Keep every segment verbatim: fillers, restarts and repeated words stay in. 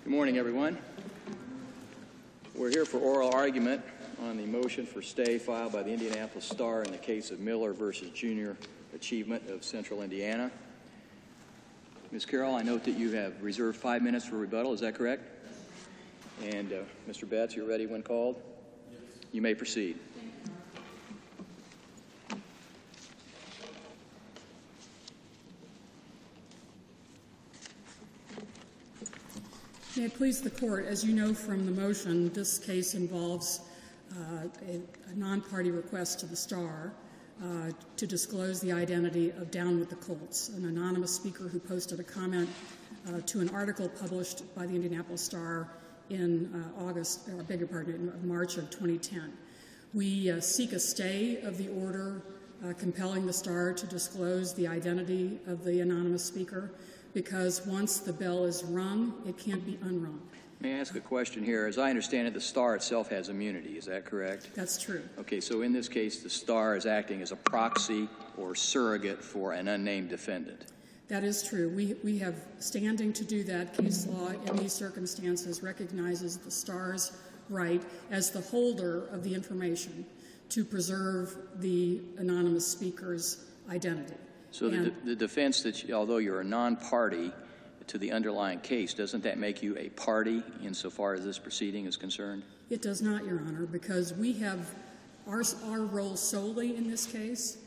Good morning, everyone. We're here for oral argument on the motion for stay filed by the Indianapolis Star in the case of Miller versus Junior Achievement of Central Indiana. Miz Carroll, I note that you have reserved five minutes for rebuttal. Is that correct? And uh, Mister Betts, you're ready when called? Yes. You may proceed. May it please the Court, as you know from the motion, this case involves uh, a, a non-party request to the Star uh, to disclose the identity of Down with the Colts, an anonymous speaker who posted a comment uh, to an article published by the Indianapolis Star in uh, August, or I beg your pardon, in March of twenty ten. We uh, seek a stay of the order uh, compelling the Star to disclose the identity of the anonymous speaker, because once the bell is rung, it can't be unrung. May I ask a question here? As I understand it, the Star itself has immunity. Is that correct? That's true. Okay, so in this case, the Star is acting as a proxy or surrogate for an unnamed defendant. That is true. We, we have standing to do that. Case law in these circumstances recognizes the Star's right as the holder of the information to preserve the anonymous speaker's identity. So the, the defense that, you, although you're a non-party to the underlying case, doesn't that make you a party insofar as this proceeding is concerned? It does not, Your Honor, because we have our, our role solely in this case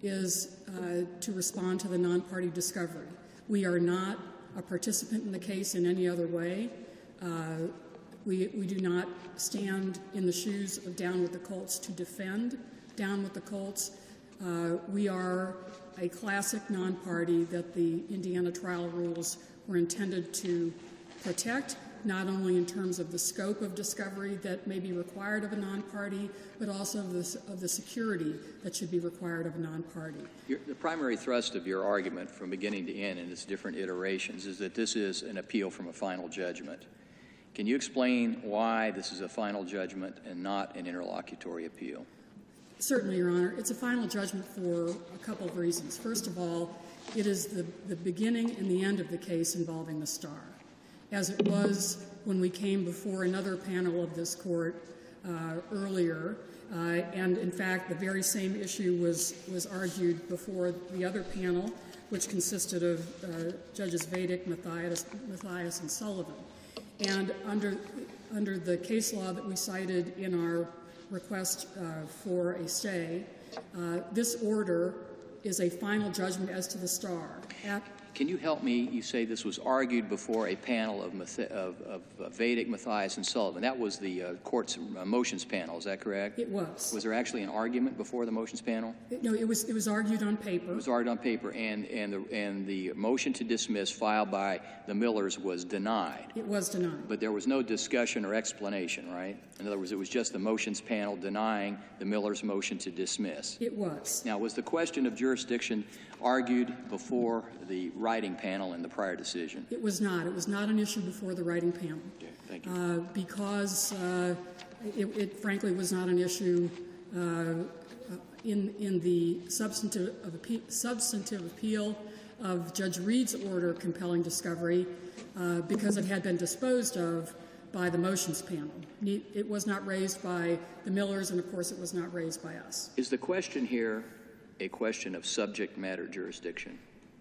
is uh, to respond to the non-party discovery. We are not a participant in the case in any other way. Uh, we, we do not stand in the shoes of Down with the Colts to defend Down with the Colts. Uh, we are a classic non-party that the Indiana trial rules were intended to protect, not only in terms of the scope of discovery that may be required of a non-party, but also of the, of the security that should be required of a non-party. Your, the primary thrust of your argument from beginning to end in its different iterations is that this is an appeal from a final judgment. Can you explain why this is a final judgment and not an interlocutory appeal? Certainly, Your Honor. It's a final judgment for a couple of reasons. First of all, it is the, the beginning and the end of the case involving the Star, as it was when we came before another panel of this court uh, earlier. Uh, and, in fact, the very same issue was, was argued before the other panel, which consisted of uh, Judges Vedic, Mathias, Mathias, and Sullivan. And under, under the case law that we cited in our request uh, for a stay, uh, this order is a final judgment as to the Star. At Can you help me? You say this was argued before a panel of, of, of, of Vedic, Mathias, and Sullivan. That was the uh, court's uh, motions panel, is that correct? It was. Was there actually an argument before the motions panel? It, no, it was, it was argued on paper. It was argued on paper, and, and, the, and the motion to dismiss filed by the Millers was denied. It was denied. But there was no discussion or explanation, right? In other words, it was just the motions panel denying the Millers' motion to dismiss. It was. Now, was the question of jurisdiction argued before the writing panel in the prior decision? It was not. It was not an issue before the writing panel. Okay, thank you. Uh, because uh, it, it frankly was not an issue uh, in, in the substantive, of appe substantive appeal of Judge Reed's order compelling discovery uh, because it had been disposed of by the motions panel. It was not raised by the Millers, and of course it was not raised by us. Is the question here a question of subject matter jurisdiction?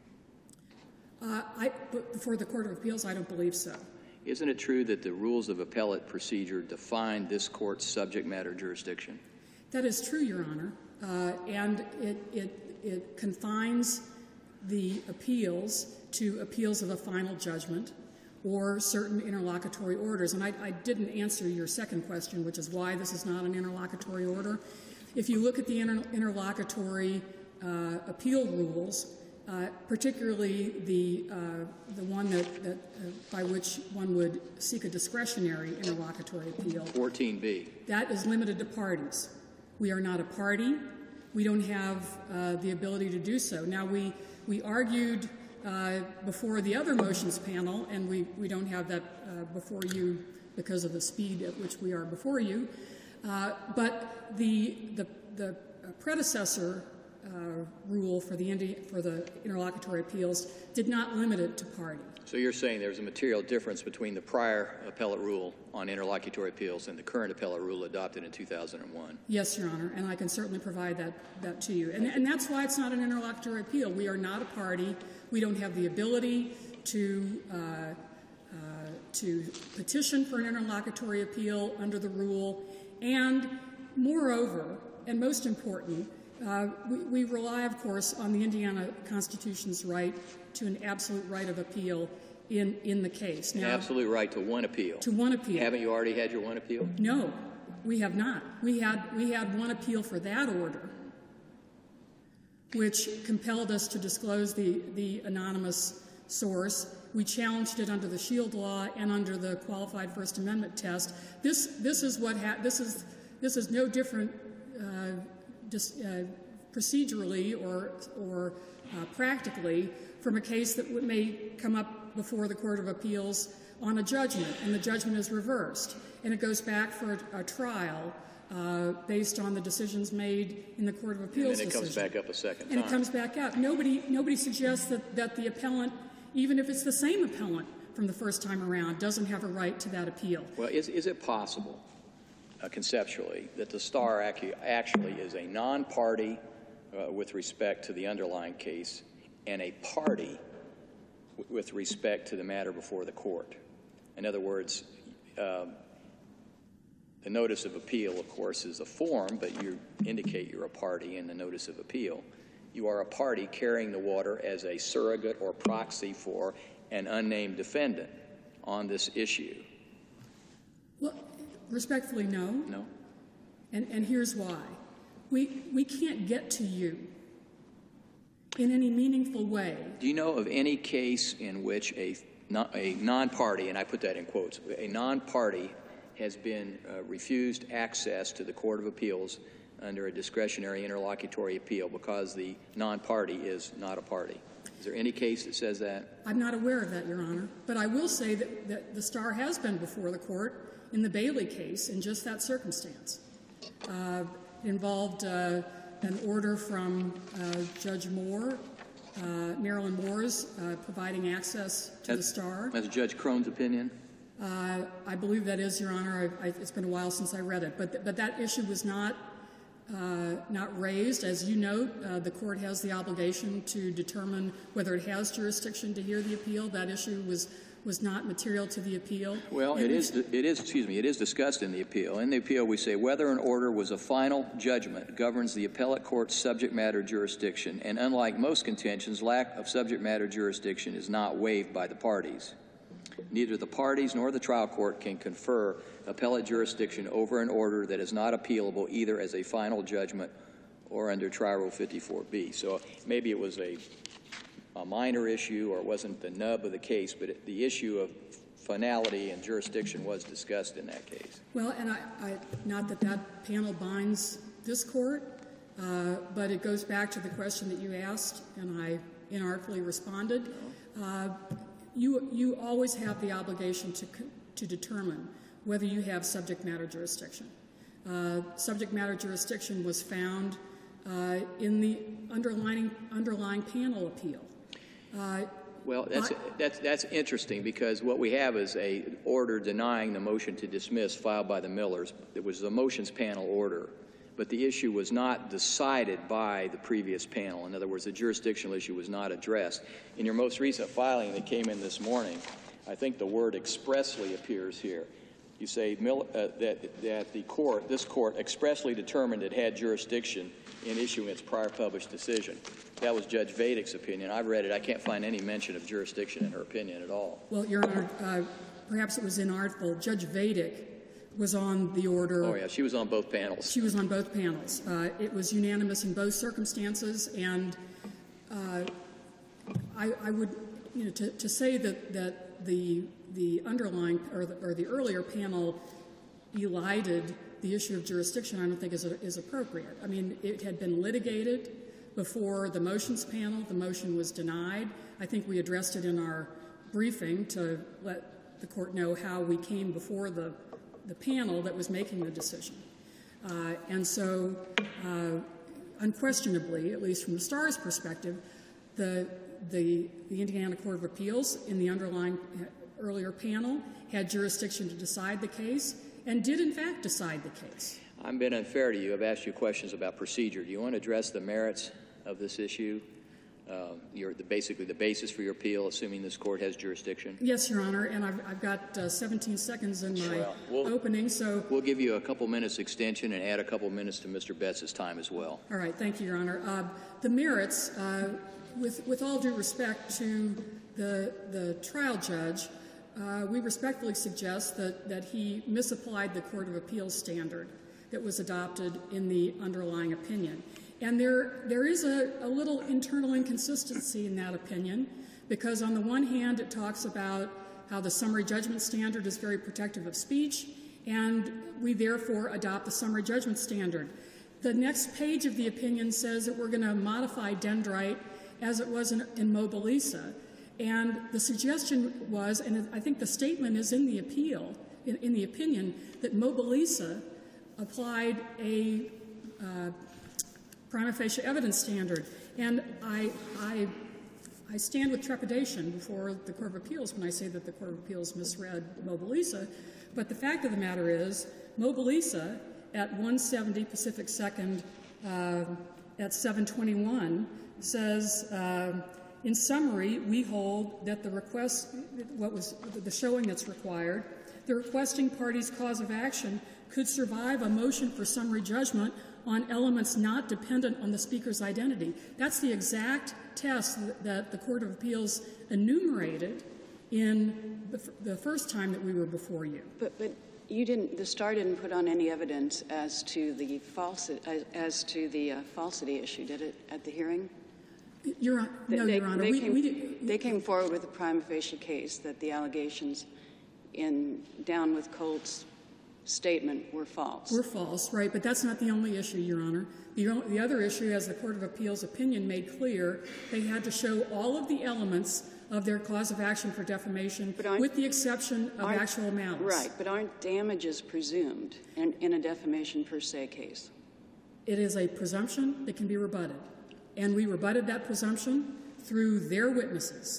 Uh, I, before the Court of Appeals, I don't believe so. Isn't it true that the rules of appellate procedure define this court's subject matter jurisdiction? That is true, Your Honor, uh, and it, it, it confines the appeals to appeals of a final judgment or certain interlocutory orders. And I, I didn't answer your second question, which is why this is not an interlocutory order. If you look at the inter interlocutory uh, appeal rules, uh, particularly the, uh, the one that, that, uh, by which one would seek a discretionary interlocutory appeal. fourteen B. That is limited to parties. We are not a party. We don't have uh, the ability to do so. Now, we, we argued uh, before the other motions panel, and we, we don't have that uh, before you because of the speed at which we are before you, uh, but the, the, the predecessor uh, rule for the, Indi- for the interlocutory appeals did not limit it to party. So you're saying there's a material difference between the prior appellate rule on interlocutory appeals and the current appellate rule adopted in two thousand one? Yes, Your Honor, and I can certainly provide that, that to you. And, and that's why it's not an interlocutory appeal. We are not a party. We don't have the ability to, uh, uh, to petition for an interlocutory appeal under the rule. And moreover, and most important, uh, we, we rely, of course, on the Indiana Constitution's right to an absolute right of appeal in, in the case. An now, absolute right to one appeal. To one appeal. Haven't you already had your one appeal? No, we have not. We had, we had one appeal for that order, which compelled us to disclose the, the anonymous source. We challenged it under the Shield Law and under the Qualified First Amendment test. This, this is what ha- this is this is no different uh, just, uh, procedurally or or uh, practically from a case that w- may come up before the Court of Appeals on a judgment, and the judgment is reversed, and it goes back for a, a trial uh, based on the decisions made in the Court of Appeals. And then it decision. comes back up a second And time. it comes back up. Nobody, nobody suggests that, that the appellant, even if it's the same appellant from the first time around, doesn't have a right to that appeal. Well, is, is it possible, uh, conceptually, that the Star acu- actually is a non-party uh, with respect to the underlying case and a party w- with respect to the matter before the court? In other words, uh, the notice of appeal, of course, is a form, but you indicate you're a party in the notice of appeal. You are a party carrying the water as a surrogate or proxy for an unnamed defendant on this issue. Well, respectfully, no. No? And, and here's why. We, we can't get to you in any meaningful way. Do you know of any case in which a, non- a non-party, and I put that in quotes, a non-party has been uh, refused access to the Court of Appeals under a discretionary interlocutory appeal because the non-party is not a party? Is there any case that says that? I'm not aware of that, Your Honor. But I will say that, that the Star has been before the court in the Bailey case in just that circumstance. Uh, it involved uh, an order from uh, Judge Moore, uh, Marilyn Moore's, uh, providing access to That's, the Star. That's Judge Crone's opinion? Uh, I believe that is, Your Honor. I, I, it's been a while since I read it. But, th- but that issue was not Uh, not raised. As you note, uh, the court has the obligation to determine whether it has jurisdiction to hear the appeal. That issue was was not material to the appeal. Well, and it is, it is, excuse me, it is discussed in the appeal. In the appeal, we say whether an order was a final judgment governs the appellate court's subject matter jurisdiction, and unlike most contentions, lack of subject matter jurisdiction is not waived by the parties. Neither the parties nor the trial court can confer appellate jurisdiction over an order that is not appealable either as a final judgment or under Trial Rule fifty-four B. So maybe it was a, a minor issue or it wasn't the nub of the case, but it, the issue of finality and jurisdiction was discussed in that case. Well, and I, I not that that panel binds this court, uh, but it goes back to the question that you asked, and I inartfully responded. Uh, You, you always have the obligation to, to determine whether you have subject matter jurisdiction. Uh, subject matter jurisdiction was found uh, in the underlying, underlying panel appeal. Uh, well, that's, I, that's, that's interesting because what we have is a order denying the motion to dismiss filed by the Millers. It was the motions panel order, but the issue was not decided by the previous panel. In other words, the jurisdictional issue was not addressed. In your most recent filing that came in this morning, I think the word expressly appears here. You say uh, that, that the court, this court, expressly determined it had jurisdiction in issuing its prior published decision. That was Judge Vedick's opinion. I've read it. I can't find any mention of jurisdiction in her opinion at all. Well, Your Honor, uh, perhaps it was inartful. Judge Vedick was on the order. Oh, yeah, she was on both panels. She was on both panels. Uh, it was unanimous in both circumstances, and uh, I, I would, you know, to, to say that, that the the underlying or the, or the earlier panel elided the issue of jurisdiction, I don't think is is appropriate. I mean, it had been litigated before the motions panel. The motion was denied. I think we addressed it in our briefing to let the court know how we came before the the panel that was making the decision. Uh, and so uh, unquestionably, at least from the Star's perspective, the, the, the Indiana Court of Appeals in the underlying earlier panel had jurisdiction to decide the case and did, in fact, decide the case. I'm being unfair to you. I've asked you questions about procedure. Do you want to address the merits of this issue? Uh, your, the, basically the basis for your appeal, assuming this court has jurisdiction? Yes, Your Honor, and I've, I've got uh, seventeen seconds in my well, we'll, opening, so... We'll give you a couple minutes extension and add a couple minutes to Mister Betts' time as well. All right, thank you, Your Honor. Uh, the merits, uh, with, with all due respect to the, the trial judge, uh, we respectfully suggest that, that he misapplied the Court of Appeals standard that was adopted in the underlying opinion. And there, there is a, a little internal inconsistency in that opinion, because on the one hand it talks about how the summary judgment standard is very protective of speech, and we therefore adopt the summary judgment standard. The next page of the opinion says that we're going to modify Dendrite as it was in, in Mobilisa. And the suggestion was, and I think the statement is in the appeal, in, in the opinion, that Mobilisa applied a uh, prima facie evidence standard. And I, I, I stand with trepidation before the Court of Appeals when I say that the Court of Appeals misread Mobilisa. But the fact of the matter is, Mobilisa at one seventy Pacific second uh, at seven twenty-one says, uh, in summary, we hold that the request, what was the showing that's required, the requesting party's cause of action could survive a motion for summary judgment on elements not dependent on the speaker's identity. That's the exact test that the Court of Appeals enumerated in the, f the first time that we were before you. But, but you didn't. The Star didn't put on any evidence as to the falsity, as, as to the uh, falsity issue, did it, at the hearing? Your, no, they, Your Honor. They, we, came, we did, they came forward with a prima facie case that the allegations in Down with Colt's statement were false. Were false, right, but that's not the only issue, Your Honor. The, the other issue, as the Court of Appeals opinion made clear, they had to show all of the elements of their cause of action for defamation, with the exception of actual malice. Right, but aren't damages presumed in, in a defamation per se case? It is a presumption that can be rebutted, and we rebutted that presumption through their witnesses.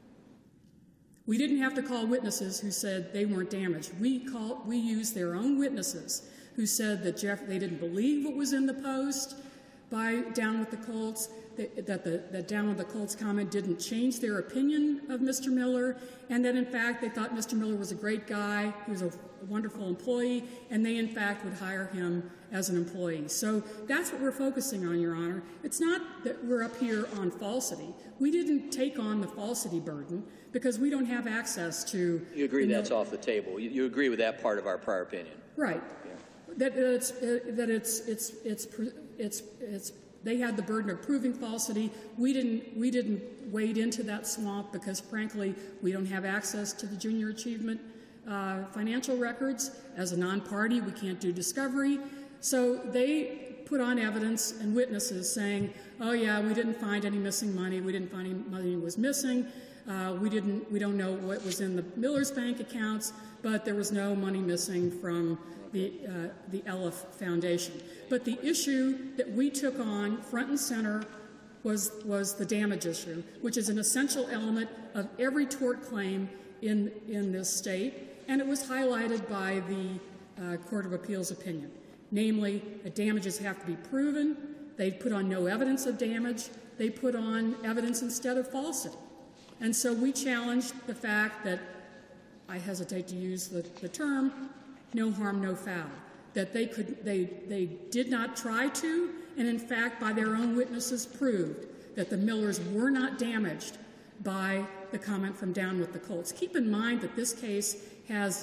We didn't have to call witnesses who said they weren't damaged. We, call, we used their own witnesses who said that Jeff, they didn't believe what was in the post by Down with the Colts, that, that, the, that Down with the Colts comment didn't change their opinion of Mister Miller, and that, in fact, they thought Mister Miller was a great guy, he was a wonderful employee, and they, in fact, would hire him as an employee. So that's what we're focusing on, Your Honor. It's not that we're up here on falsity. We didn't take on the falsity burden because we don't have access to... You agree that's off the table. You, you agree with that part of our prior opinion? Right. Yeah. That, that, it's, uh, that it's, it's, it's, it's, it's, they had the burden of proving falsity. We didn't, we didn't wade into that swamp because, frankly, we don't have access to the junior achievement uh, financial records. As a non-party, we can't do discovery. So they put on evidence and witnesses saying, oh, yeah, we didn't find any missing money. We didn't find any money was missing. Uh, we didn't. We don't know what was in the Miller's bank accounts, but there was no money missing from the uh, the Elif Foundation. But the issue that we took on front and center was was the damage issue, which is an essential element of every tort claim in in this state, and it was highlighted by the uh, Court of Appeals opinion. Namely, that damages have to be proven. They put on no evidence of damage. They put on evidence instead of falsity. And so we challenged the fact that, I hesitate to use the, the term, no harm, no foul, that they, could, they, they did not try to, and in fact, by their own witnesses proved that the Millers were not damaged by the comment from Down with the Colts. Keep in mind that this case has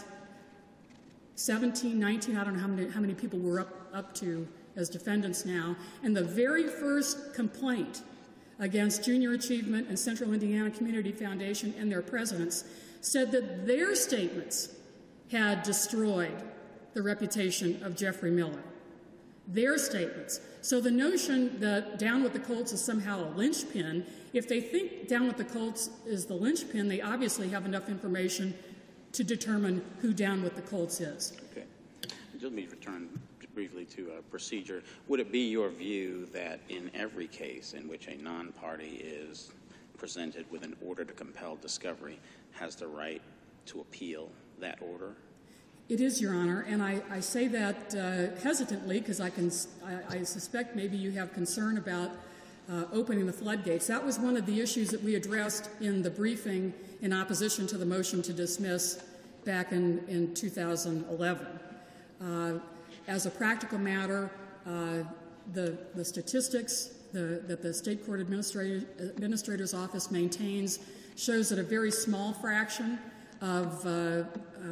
seventeen, nineteen, I don't know how many, how many people we're up, up to as defendants now, and the very first complaint against Junior Achievement and Central Indiana Community Foundation and their presidents said that their statements had destroyed the reputation of Jeffrey Miller. Their statements. So the notion that Down with the Colts is somehow a linchpin, if they think Down with the Colts is the linchpin, they obviously have enough information to determine who Down with the Colts is. Okay. Let me return briefly to uh, procedure. Would it be your view that in every case in which a non-party is presented with an order to compel discovery has the right to appeal that order? It is, Your Honor, and I, I say that uh, hesitantly because I can I, I suspect maybe you have concern about uh, opening the floodgates. That was one of the issues that we addressed in the briefing in opposition to the motion to dismiss back in, in two thousand eleven. Uh, as a practical matter, uh, the, the statistics the, that the State Court Administrator, Administrator's Office maintains shows that a very small fraction of, uh, uh,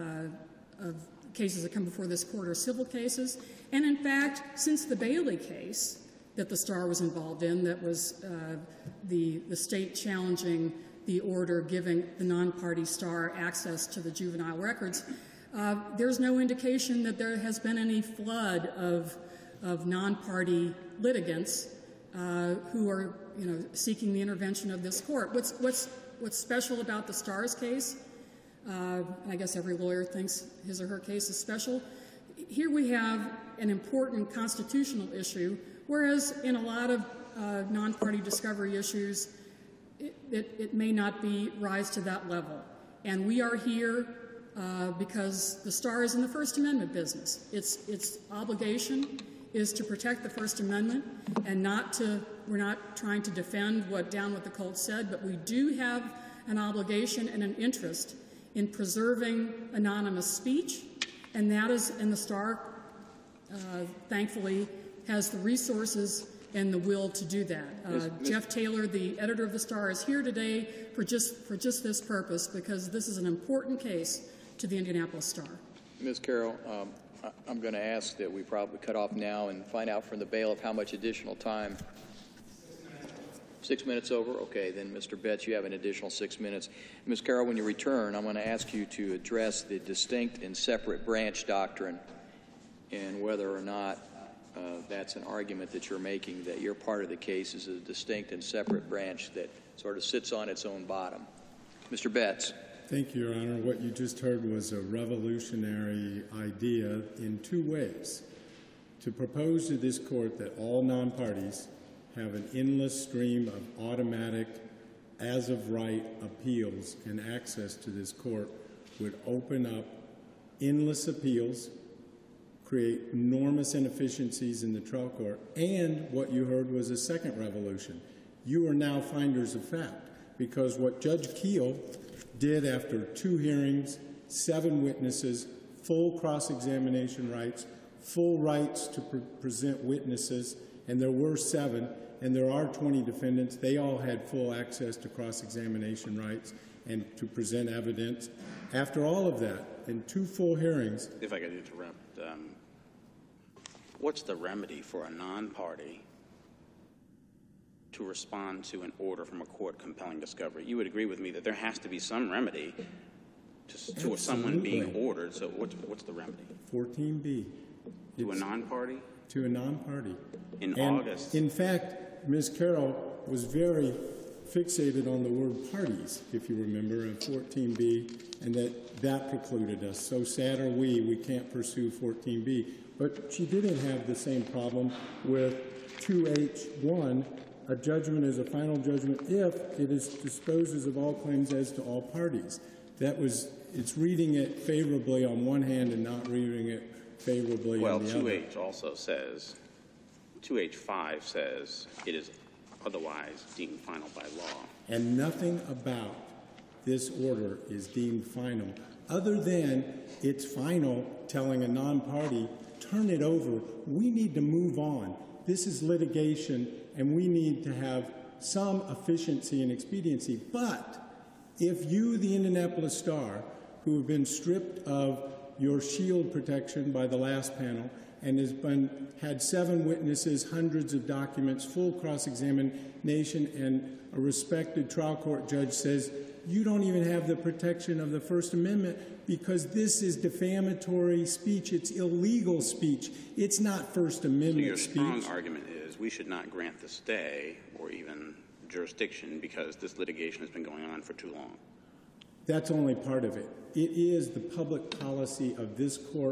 of cases that come before this court are civil cases. And in fact, since the Bailey case that the Star was involved in, that was uh, the, the state challenging the order giving the non-party Star access to the juvenile records, uh, there's no indication that there has been any flood of, of non-party litigants uh, who are, you know, seeking the intervention of this court. What's, what's, what's special about the Star's case, uh, I guess every lawyer thinks his or her case is special, here we have an important constitutional issue, whereas in a lot of uh, non-party discovery issues, It, it, it may not be rise to that level. And we are here uh, because the Star is in the First Amendment business. Its, its obligation is to protect the First Amendment and not to, we're not trying to defend what Down with the Colt said, but we do have an obligation and an interest in preserving anonymous speech, and that is, and the Star, uh, thankfully, has the resources and the will to do that. Uh, Jeff Taylor, the editor of the Star, is here today for just for just this purpose, because this is an important case to the Indianapolis Star. Miz Carroll, um, I, I'm going to ask that we probably cut off now and find out from the bailiff how much additional time. Six minutes over? Okay, then Mister Betts, you have an additional six minutes. Miz Carroll, when you return, I'm going to ask you to address the distinct and separate branch doctrine and whether or not Uh, that's an argument that you're making, that your part of the case is a distinct and separate branch that sort of sits on its own bottom. Mister Betts. Thank you, Your Honor. What you just heard was a revolutionary idea in two ways. To propose to this court that all non-parties have an endless stream of automatic, as-of-right appeals and access to this court would open up endless appeals, create enormous inefficiencies in the trial court, and what you heard was a second revolution. You are now finders of fact, because what Judge Keel did after two hearings, seven witnesses, full cross-examination rights, full rights to pre present witnesses, and there were seven, and there are twenty defendants. They all had full access to cross-examination rights and to present evidence. After all of that, in two full hearings— If I could interrupt, um, what's the remedy for a non-party to respond to an order from a court compelling discovery? You would agree with me that there has to be some remedy to, to someone being ordered. So what's, what's the remedy? fourteen B. To a non-party? To a non-party. In and August? In fact, Miz Carroll was very fixated on the word parties, if you remember, in fourteen B, and that that precluded us. So sad are we, we can't pursue fourteen B. But she didn't have the same problem with two H one, a judgment is a final judgment if it is disposes of all claims as to all parties. That was, it's reading it favorably on one hand and not reading it favorably well, on the other. Well, two H also says, two H five says it is otherwise deemed final by law. And nothing about this order is deemed final, other than it's final telling a non-party, turn it over. We need to move on. This is litigation, and we need to have some efficiency and expediency. But if you, the Indianapolis Star, who have been stripped of your shield protection by the last panel and has been, had seven witnesses, hundreds of documents, full cross-examination, and a respected trial court judge says, you don't even have the protection of the First Amendment because this is defamatory speech. It's illegal speech. It's not First Amendment so your speech. strong argument is we should not grant the stay or even jurisdiction because this litigation has been going on for too long. That's only part of it. It is the public policy of this court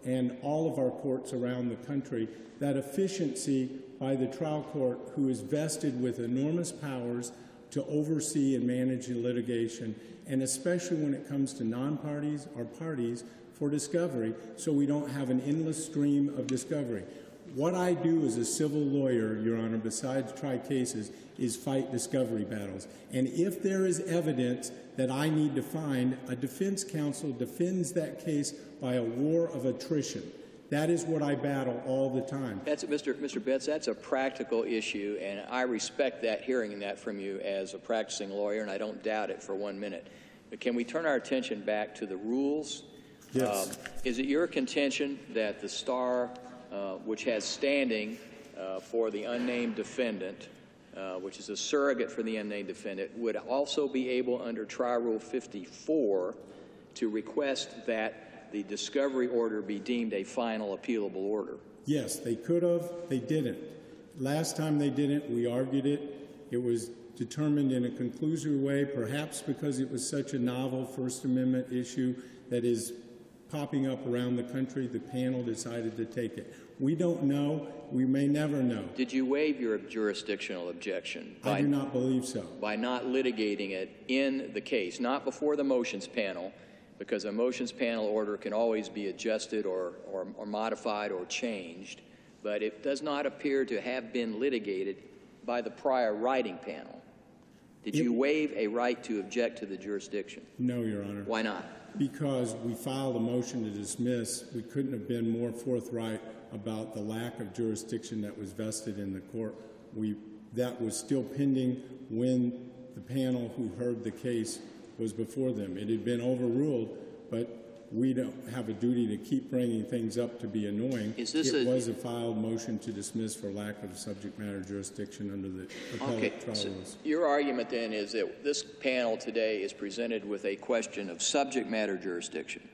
and all of our courts around the country, that efficiency by the trial court, who is vested with enormous powers to oversee and manage the litigation, and especially when it comes to non-parties or parties, for discovery, so we don't have an endless stream of discovery. What I do as a civil lawyer, Your Honor, besides try cases, is fight discovery battles. And if there is evidence that I need to find, a defense counsel defends that case by a war of attrition. That is what I battle all the time. That's Mister Mister Betts. That's a practical issue, and I respect that, hearing that from you as a practicing lawyer, and I don't doubt it for one minute. But can we turn our attention back to the rules? Yes. Um, is it your contention that the Star, uh, which has standing uh, for the unnamed defendant, uh, which is a surrogate for the unnamed defendant, would also be able, under Trial Rule fifty-four, to request that the discovery order be deemed a final appealable order? Yes, they could have. They didn't. Last time they didn't, we argued it. It was determined in a conclusory way, perhaps because it was such a novel First Amendment issue that is popping up around the country. The panel decided to take it. We don't know. We may never know. Did you waive your jurisdictional objection by, I do not believe so. by not litigating it in the case, not before the motions panel, because a motions panel order can always be adjusted or, or, or modified or changed, but it does not appear to have been litigated by the prior writing panel. Did It, you waive a right to object to the jurisdiction? No, Your Honor. Why not? Because we filed a motion to dismiss. We couldn't have been more forthright about the lack of jurisdiction that was vested in the court. We, that was still pending when the panel who heard the case was before them. It had been overruled, but we don't have a duty to keep bringing things up to be annoying. Is this it a, was a filed motion to dismiss for lack of subject matter jurisdiction under the appellate okay, trial so rules. your argument then is that this panel today is presented with a question of subject matter jurisdiction,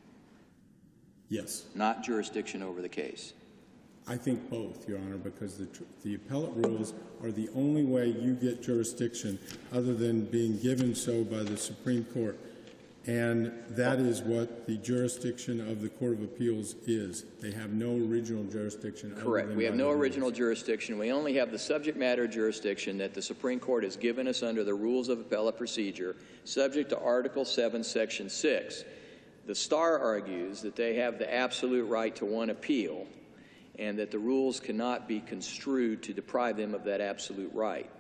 Yes. not jurisdiction over the case. I think both, Your Honor, because the, tr the appellate rules are the only way you get jurisdiction other than being given so by the Supreme Court. And that is what the jurisdiction of the Court of Appeals is. They have no original jurisdiction. Correct. We have no original jurisdiction. We only have the subject matter jurisdiction that the Supreme Court has given us under the rules of appellate procedure, subject to Article seven, Section six. The Star argues that they have the absolute right to one appeal, and that the rules cannot be construed to deprive them of that absolute right.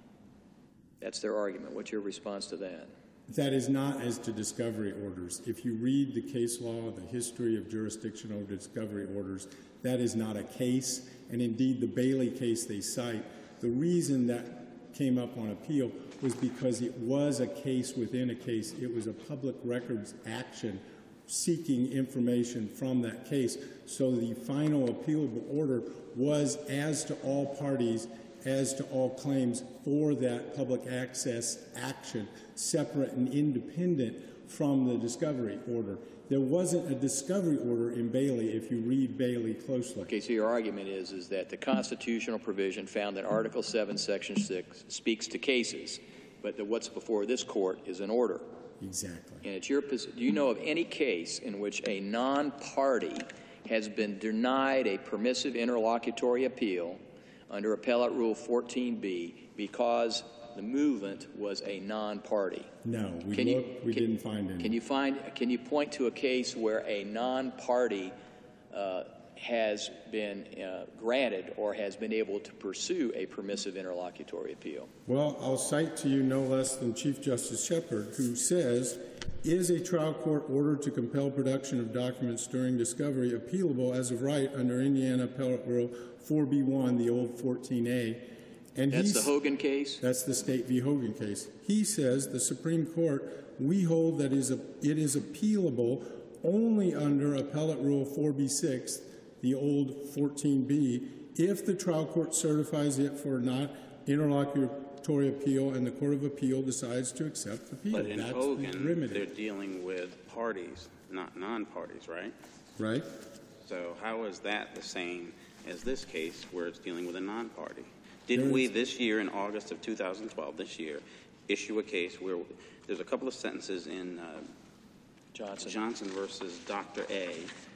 That's their argument. What's your response to that? That is not as to discovery orders. If you read the case law, the history of jurisdiction over discovery orders, that is not a case. And indeed, the Bailey case they cite, the reason that came up on appeal was because it was a case within a case. It was a public records action seeking information from that case. So the final appealable order was as to all parties, as to all claims for that public access action, separate and independent from the discovery order. There wasn't a discovery order in Bailey if you read Bailey closely. Okay, so your argument is, is that the constitutional provision found in Article seven, Section six speaks to cases, but that what's before this court is an order. Exactly. And it's your position. Do you know of any case in which a non-party has been denied a permissive interlocutory appeal under Appellate Rule fourteen B because the movement was a non-party? No, we can looked, you, we can, didn't find any. Can you find? Can you point to a case where a non-party uh, has been uh, granted or has been able to pursue a permissive interlocutory appeal? Well, I'll cite to you no less than Chief Justice Shepard, who says, is a trial court ordered to compel production of documents during discovery appealable as of right under Indiana Appellate Rule four B one, the old fourteen A? And that's the Hogan case? That's the State v. Hogan case. He says, the Supreme Court, we hold that is a, it is appealable only under Appellate Rule four B six, the old fourteen B, if the trial court certifies it for not interlocutory appeal and the Court of Appeal decides to accept the appeal. But in That's Hogan, the remedy. they're dealing with parties, not non-parties, right? Right. So how is that the same as this case where it's dealing with a non-party? Didn't There's, we this year, in August of two thousand twelve, this year, issue a case where there's a couple of sentences in uh, Johnson. Johnson versus Doctor A,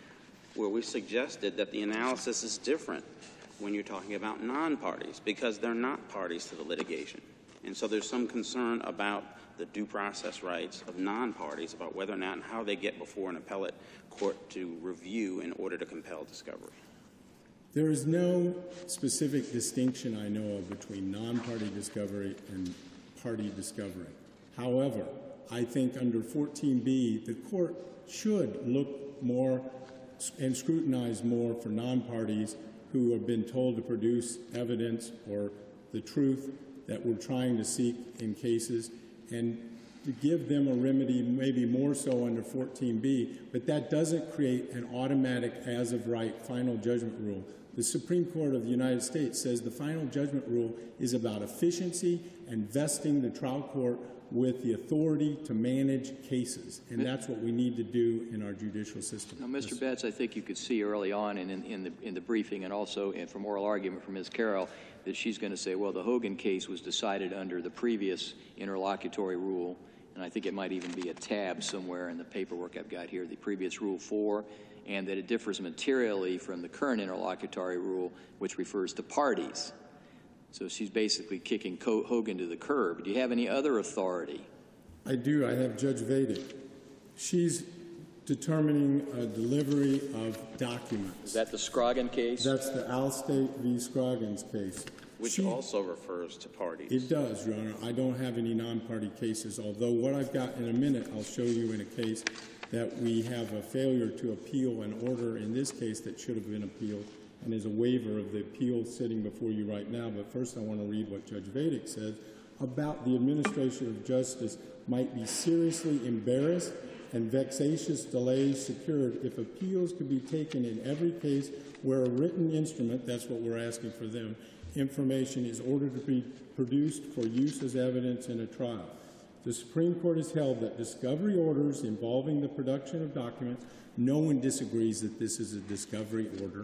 where we suggested that the analysis is different when you're talking about non-parties because they're not parties to the litigation. And so there's some concern about the due process rights of non-parties, about whether or not and how they get before an appellate court to review in order to compel discovery. There is no specific distinction I know of between non-party discovery and party discovery. However, I think under fourteen B, the court should look more and scrutinize more for non-parties who have been told to produce evidence or the truth that we're trying to seek in cases, and to give them a remedy maybe more so under fourteen B, but that doesn't create an automatic as-of-right final judgment rule. The Supreme Court of the United States says the final judgment rule is about efficiency and vesting the trial court with the authority to manage cases, and that's what we need to do in our judicial system. Now, Mister Betts, I think you could see early on in, in, in, the, in the briefing and also in, from oral argument from Miz Carroll that she's going to say, well, the Hogan case was decided under the previous interlocutory rule, and I think it might even be a tab somewhere in the paperwork I've got here, the previous Rule four, and that it differs materially from the current interlocutory rule, which refers to parties. So she's basically kicking Co- Hogan to the curb. Do you have any other authority? I do. I have Judge Vedic. She's determining a delivery of documents. Is that the Scroggin case? That's the Allstate v. Scroggins case. Which she, also refers to parties. It does, Your Honor. I don't have any non-party cases, although what I've got in a minute I'll show you in a case that we have a failure to appeal an order in this case that should have been appealed, and there's a waiver of the appeal sitting before you right now. But first I want to read what Judge Vedic says about the administration of justice might be seriously embarrassed and vexatious delays secured if appeals could be taken in every case where a written instrument, that's what we're asking for them, information is ordered to be produced for use as evidence in a trial. The Supreme Court has held that discovery orders involving the production of documents, no one disagrees that this is a discovery order,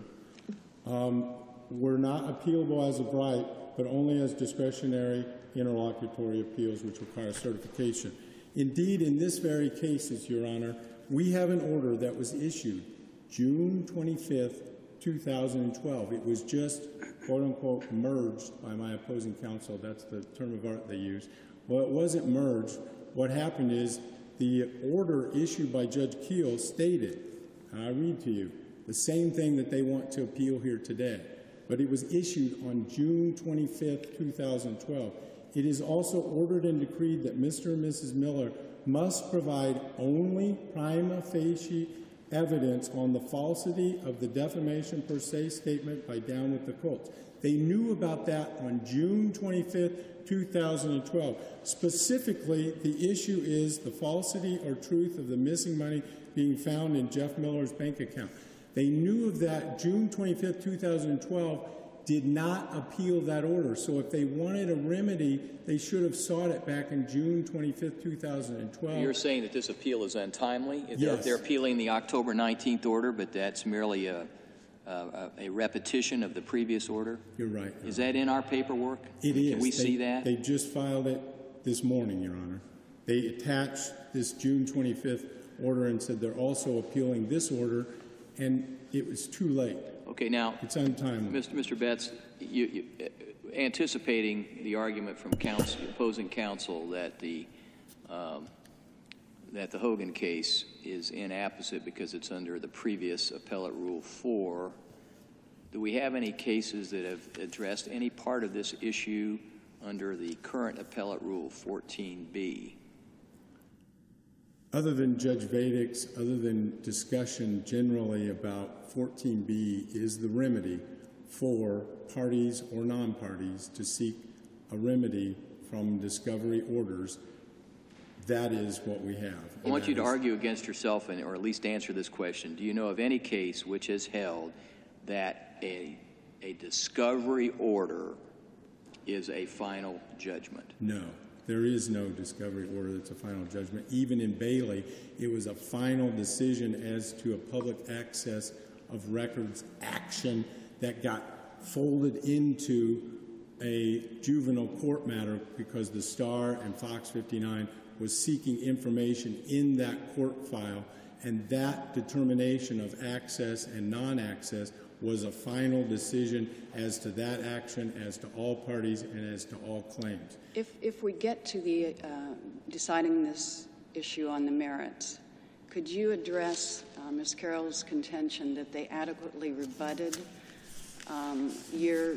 um, were not appealable as of right, but only as discretionary interlocutory appeals which require certification. Indeed, in this very case, Your Honor, we have an order that was issued June twenty-fifth, two thousand twelve. It was just, quote-unquote, merged by my opposing counsel. That's the term of art they use. Well, it wasn't merged. What happened is the order issued by Judge Keel stated, and I read to you, the same thing that they want to appeal here today, but it was issued on June twenty-fifth, two thousand twelve. It is also ordered and decreed that Mister and Missus Miller must provide only prima facie evidence on the falsity of the defamation per se statement by Down with the Colts. They knew about that on June twenty-fifth, two thousand twelve. Specifically, the issue is the falsity or truth of the missing money being found in Jeff Miller's bank account. They knew of that June twenty-fifth, two thousand twelve, did not appeal that order. So if they wanted a remedy, they should have sought it back in June twenty-fifth, two thousand twelve. You're saying that this appeal is untimely? If Yes. They're, they're appealing the October nineteenth order, but that's merely a, a, a repetition of the previous order? You're right. Your Is Honor. that in our paperwork? It is. Can we They- see that? They just filed it this morning, Your Honor. They attached this June twenty-fifth order and said they're also appealing this order, and it was too late. Okay, now, It's untimely. Mister Mister Betts, you, you, uh, anticipating the argument from counsel, opposing counsel that the um, that the Hogan case is inapposite because it's under the previous appellate rule four, do we have any cases that have addressed any part of this issue under the current appellate rule fourteen B? Other than Judge Vedic's, other than discussion generally about fourteen B is the remedy for parties or non-parties to seek a remedy from discovery orders, that is what we have. I want you to argue against yourself, and, or at least answer this question. Do you know of any case which has held that a, a discovery order is a final judgment? No. There is no discovery order that's a final judgment. Even in Bailey, it was a final decision as to a public access of records action that got folded into a juvenile court matter because the Star and Fox fifty-nine was seeking information in that court file, and that determination of access and non-access was a final decision as to that action, as to all parties, and as to all claims. If, if we get to the uh, deciding this issue on the merits, could you address uh, Miz Carroll's contention that they adequately rebutted um, your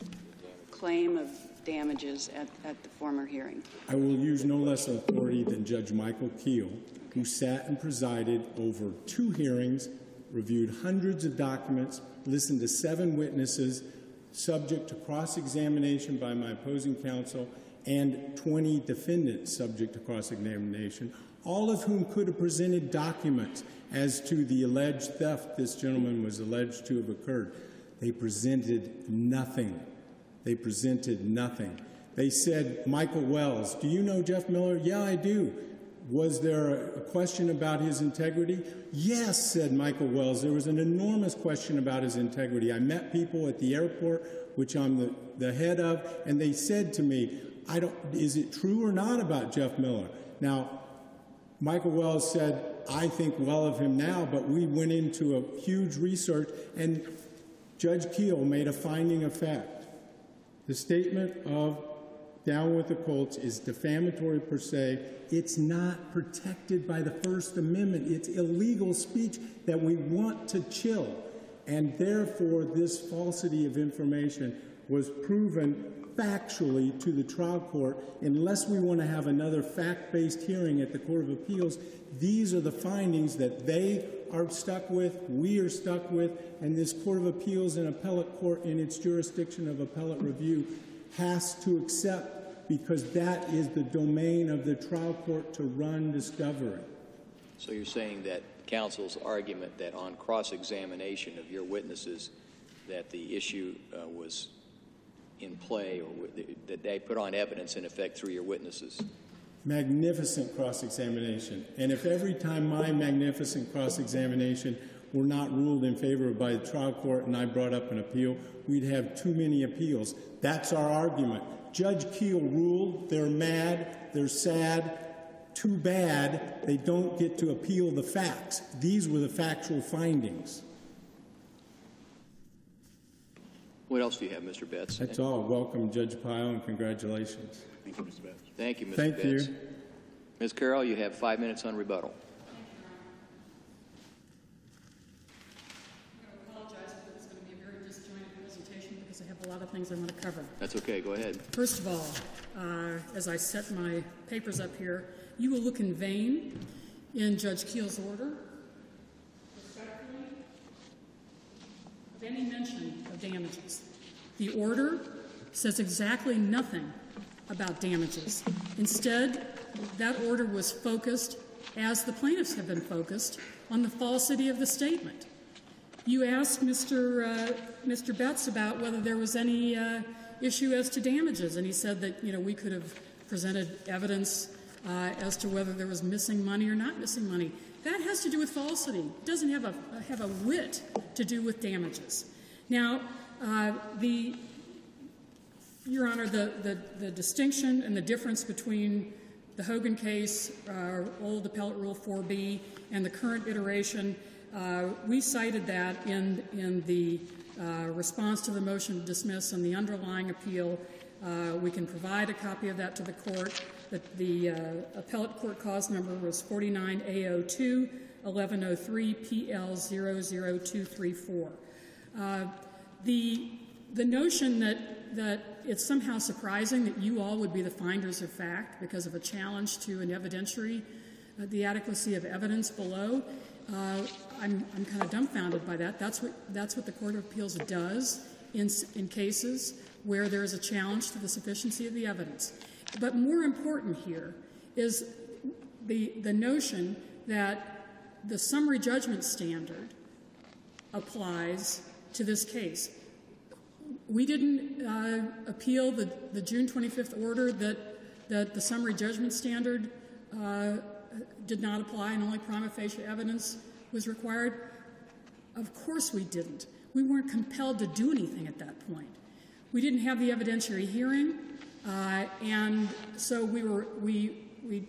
claim of damages at, at the former hearing? I will use no less authority than Judge Michael Keel, who sat and presided over two hearings, reviewed hundreds of documents, listened to seven witnesses, subject to cross-examination by my opposing counsel, and twenty defendants subject to cross-examination, all of whom could have presented documents as to the alleged theft this gentleman was alleged to have occurred. They presented nothing. They presented nothing. They said, Michael Wells, do you know Jeff Miller? Yeah, I do. Was there a question about his integrity? Yes, said Michael Wells. There was an enormous question about his integrity. I met people at the airport, which I'm the, the head of, and they said to me, I don't, is it true or not about Jeff Miller? Now, Michael Wells said, I think well of him now, but we went into a huge research, and Judge Keel made a finding of fact. The statement of Down with the Colts is defamatory per se. It's not protected by the First Amendment. It's illegal speech that we want to chill. And therefore, this falsity of information was proven factually to the trial court. Unless we want to have another fact-based hearing at the Court of Appeals, these are the findings that they are stuck with, we are stuck with, and this Court of Appeals and appellate court in its jurisdiction of appellate review has to accept, because that is the domain of the trial court to run discovery. So you're saying that counsel's argument that on cross-examination of your witnesses that the issue uh, was in play, or that they put on evidence in effect through your witnesses? Magnificent cross-examination. And if every time my magnificent cross-examination were not ruled in favor by the trial court and I brought up an appeal, we'd have too many appeals. That's our argument. Judge Keel ruled, they're mad, they're sad, too bad they don't get to appeal the facts. These were the factual findings. What else do you have, Mister Betts? That's all. Welcome, Judge Pyle, and congratulations. Thank you, Mister Betts. Thank you, Mister Thank Betts. you. Miz Carroll, you have five minutes on rebuttal. I apologize, but it's going to be a very disjointed presentation because I have a lot of things I want to cover. That's okay. Go ahead. First of all, uh, as I set my papers up here, you will look in vain in Judge Keel's order respectfully of any mention of damages. The order says exactly nothing about damages. Instead, that order was focused, as the plaintiffs have been focused, on the falsity of the statement. You asked Mister Uh, Mister Betts about whether there was any uh, issue as to damages, and he said that, you know, we could have presented evidence uh, as to whether there was missing money or not missing money. That has to do with falsity. It doesn't have a have a whit to do with damages. Now, uh, the Your Honor, the, the, the distinction and the difference between the Hogan case, uh, old Appellate Rule four B, and the current iteration, uh, we cited that in, in the uh, response to the motion to dismiss and the underlying appeal. Uh, we can provide a copy of that to the court. The, the uh, appellate court cause number was forty-nine A O two, eleven oh three P L zero zero two three four. Uh, the, the notion that, that it's somehow surprising that you all would be the finders of fact because of a challenge to an evidentiary, uh, the adequacy of evidence below, uh, I'm, I'm kind of dumbfounded by that. That's what, that's what the Court of Appeals does in, in cases where there is a challenge to the sufficiency of the evidence. But more important here is the, the notion that the summary judgment standard applies to this case. We didn't uh, appeal the, the June twenty-fifth order that, that the summary judgment standard uh, did not apply and only prima facie evidence was required. Of course we didn't. We weren't compelled to do anything at that point. We didn't have the evidentiary hearing, uh, and so we were we we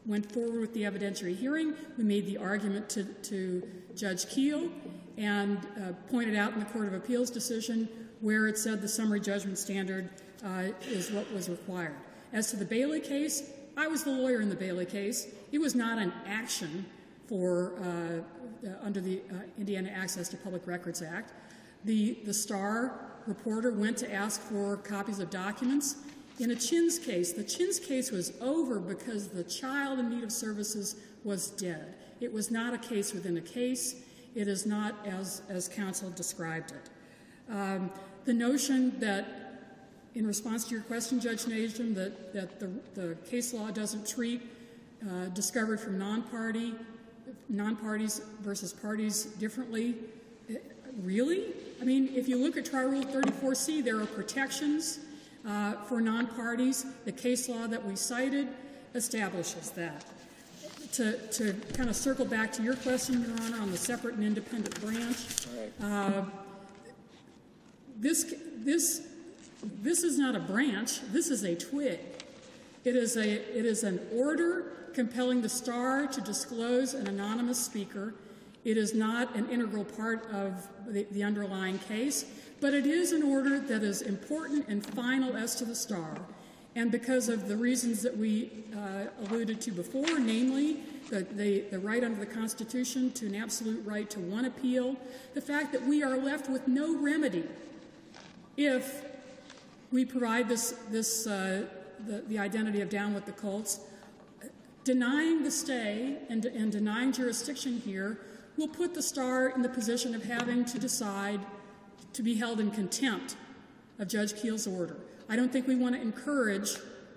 went forward with the evidentiary hearing. We made the argument to, to Judge Keel and uh, pointed out in the Court of Appeals decision where it said the summary judgment standard uh, is what was required. As to the Bailey case, I was the lawyer in the Bailey case. It was not an action for uh, uh, under the uh, Indiana Access to Public Records Act. The, the Star reporter went to ask for copies of documents. In a Chins case, the Chins case was over because the child in need of services was dead. It was not a case within a case. It is not as, as counsel described it. Um, the notion that, in response to your question, Judge Nation, that, that the, the case law doesn't treat uh, discovered from non-party, non-parties versus parties differently, really? I mean, if you look at Trial Rule thirty-four C, there are protections uh, for non-parties. The case law that we cited establishes that. To, to kind of circle back to your question, Your Honor, on the separate and independent branch, uh, this, this, this is not a branch. This is a twig. It is, a, it is an order compelling the Star to disclose an anonymous speaker. It is not an integral part of the, the underlying case, but it is an order that is important and final as to the Star. And because of the reasons that we uh, alluded to before, namely the, the, the right under the Constitution to an absolute right to one appeal, the fact that we are left with no remedy if we provide this, this uh, the, the identity of Down with the Colts, denying the stay and, and denying jurisdiction here will put the Star in the position of having to decide to be held in contempt of Judge Keel's order. I don't think we want to encourage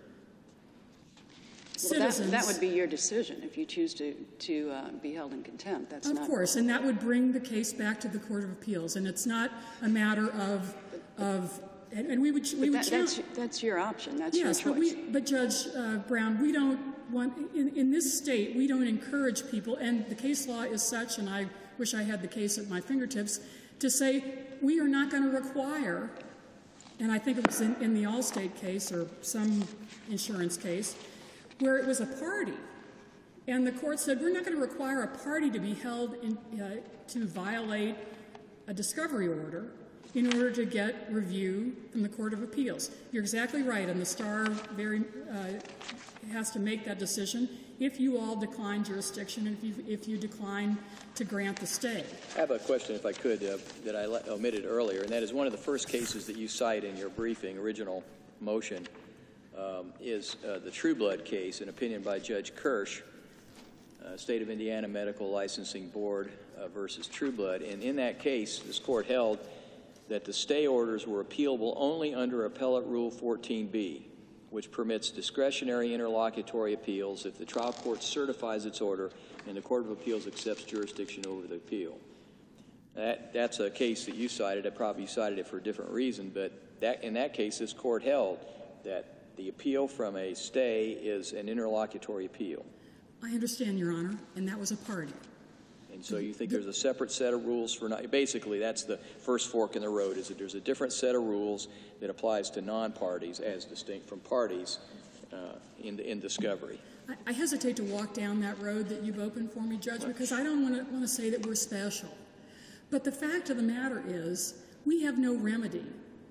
citizens. Well, that, that would be your decision if you choose to, to uh, be held in contempt. That's of not... course, and that would bring the case back to the Court of Appeals. And it's not a matter of, of and, and we would we but would that, that's, that's your option. That's yes, your choice. But, we, but Judge uh, Brown, we don't want in, in this state we don't encourage people, and the case law is such, and I wish I had the case at my fingertips, to say we are not going to require. And I think it was in, in the Allstate case or some insurance case where it was a party. And the court said, we're not going to require a party to be held in, uh, to violate a discovery order in order to get review from the Court of Appeals. You're exactly right, and the Star very, uh, has to make that decision if you all decline jurisdiction and if you, if you decline to grant the stay. I have a question, if I could, uh, that I le- omitted earlier, and that is one of the first cases that you cite in your briefing, original motion, um, is uh, the Trueblood case, an opinion by Judge Kirsch, uh, State of Indiana Medical Licensing Board uh, versus Trueblood. And in that case, this court held that the stay orders were appealable only under Appellate Rule fourteen B, which permits discretionary interlocutory appeals if the trial court certifies its order and the Court of Appeals accepts jurisdiction over the appeal. That, that's a case that you cited. I probably cited it for a different reason, but that, in that case, this court held that the appeal from a stay is an interlocutory appeal. I understand, Your Honor, and that was a party. And so you think there's a separate set of rules for not, basically that's the first fork in the road, is that there's a different set of rules that applies to non-parties as distinct from parties uh, in, in discovery. I, I hesitate to walk down that road that you've opened for me, Judge, because I don't want to want to say that we're special. But the fact of the matter is we have no remedy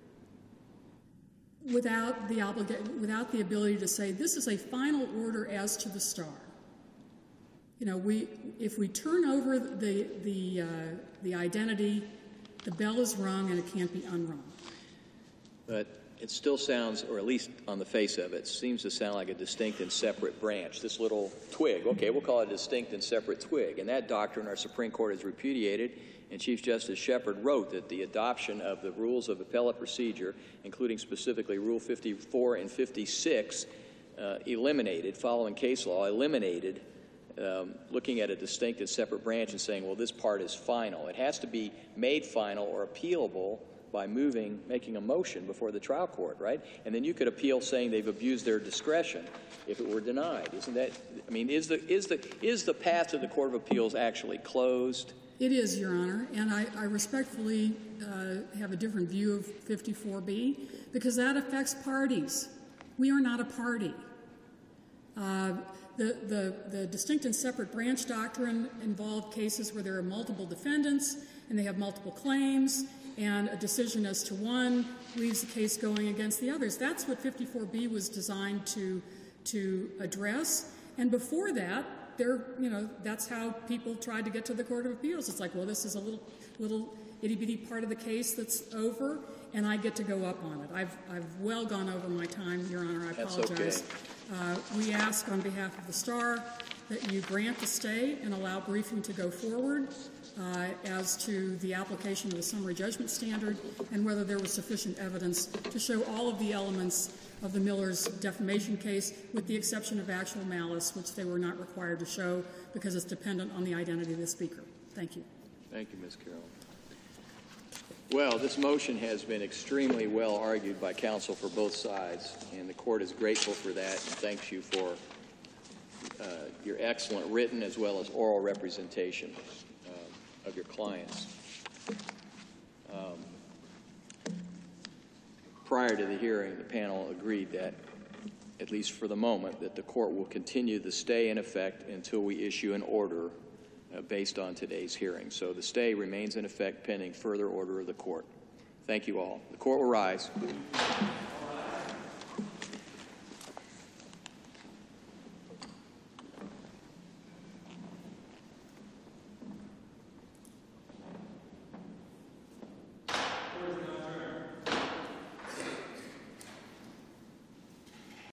without the obliga- without the ability to say this is a final order as to the Star. You know, we if we turn over the the uh, the identity, the bell is rung and it can't be unrung. But it still sounds, or at least on the face of it, seems to sound like a distinct and separate branch. This little twig, okay, we'll call it a distinct and separate twig. And that doctrine our Supreme Court has repudiated, and Chief Justice Shepard wrote that the adoption of the rules of appellate procedure, including specifically Rule fifty-four and fifty-six, uh, eliminated, following case law, eliminated Um, looking at a distinct and separate branch and saying, well, this part is final. It has to be made final or appealable by moving, making a motion before the trial court, right? And then you could appeal saying they've abused their discretion if it were denied. Isn't that, I mean, is the, is the, is the path to the Court of Appeals actually closed? It is, Your Honor, and I, I respectfully uh, have a different view of fifty-four B because that affects parties. We are not a party. Uh, the, the, the distinct and separate branch doctrine involved cases where there are multiple defendants and they have multiple claims, and a decision as to one leaves the case going against the others. That's what fifty-four B was designed to, to address. And before that, there, you know, that's how people tried to get to the Court of Appeals. It's like, well, this is a little, little itty-bitty part of the case that's over, and I get to go up on it. I've, I've well gone over my time, Your Honor. I That's apologize. okay. Uh, we ask on behalf of the Star that you grant the stay and allow briefing to go forward uh, as to the application of the summary judgment standard and whether there was sufficient evidence to show all of the elements of the Miller's defamation case, with the exception of actual malice, which they were not required to show because it's dependent on the identity of the speaker. Thank you. Thank you, Miz Carroll. Well, this motion has been extremely well argued by counsel for both sides, and the court is grateful for that and thanks you for uh, your excellent written as well as oral representation uh, of your clients. Um, prior to the hearing, the panel agreed that, at least for the moment, that the court will continue the stay in effect until we issue an order Uh, based on today's hearing. So the stay remains in effect pending further order of the court. Thank you all. The court will rise.